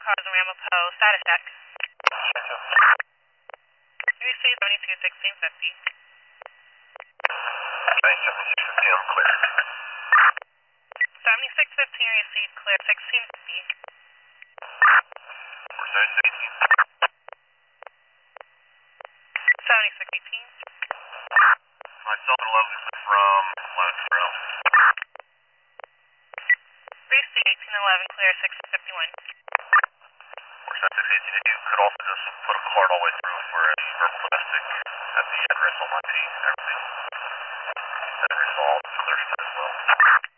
cars in Ramapo, status check. UC 721650. 7615, I'm clear. 7615 received, clear 1650. 7618. Myself and 11 from Lone Trail. 3C1811, clear 651. 7618, if you could also just put a card all the way through for a verbal domestic at the address on my team, everything. That resolved, clear as well.